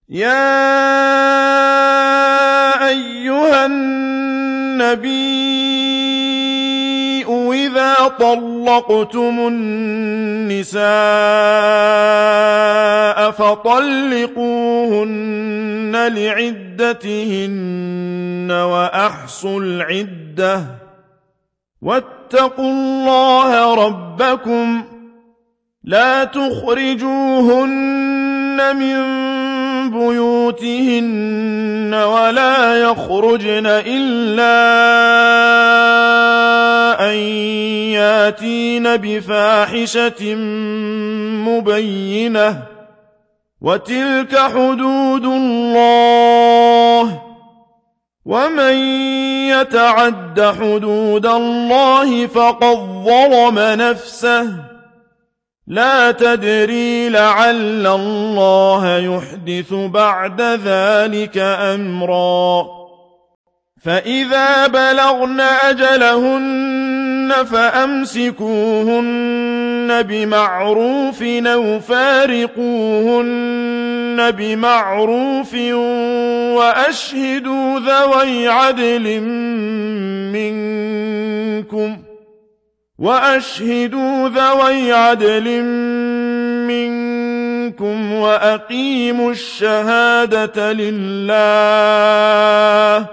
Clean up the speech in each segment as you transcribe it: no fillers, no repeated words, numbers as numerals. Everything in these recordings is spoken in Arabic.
يا أيها النبي إذا طلقتم النساء فطلقوهن لعدتهن وأحصوا العدة واتقوا الله ربكم لا تخرجوهن من بيوتهن ولا يخرجن إلا أن ياتين بفاحشة مبينة وتلك حدود الله ومن يتعد حدود الله فقد ظلم نفسه لا تدري لعل الله يحدث بعد ذلك أمرا فإذا بلغن أجلهن فأمسكوهن بمعروف أو فارقوهن بمعروف وأشهدوا ذوي عدل منكم وأقيموا الشهادة لله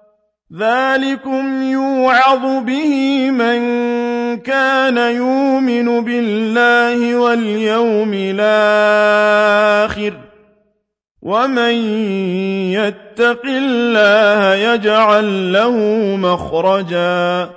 ذلكم يوعظ به من كان يؤمن بالله واليوم الآخر ومن يتق الله يجعل له مخرجا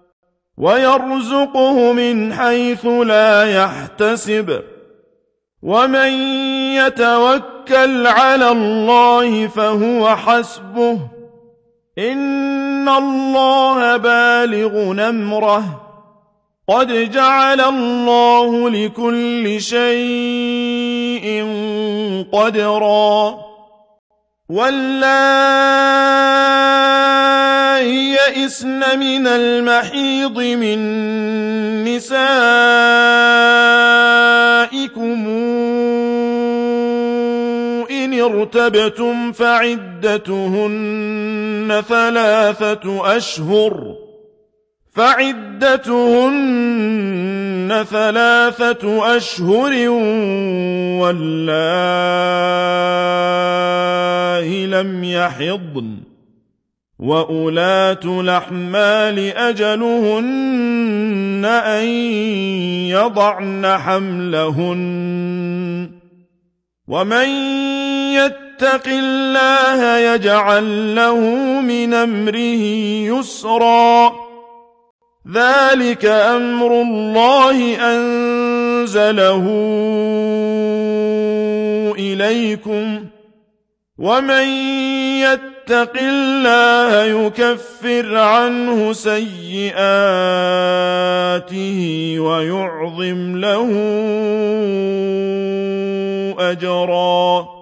ويرزقه من حيث لا يحتسب ومن يتوكل على الله فهو حسبه إن الله بالغ أمره قد جعل الله لكل شيء قدرا واللائي يئسن من المحيض من نسائكم إن ارتبتم فعدتهن ثلاثة أشهر واللائي لم يحضن وأولات الأحمال أجلهن أن يضعن حملهن ومن يتق الله يجعل له من أمره يسرا ذلك أمر الله أنزله إليكم ومن يتق الله يكفر عنه سيئاته ويعظم له أجرا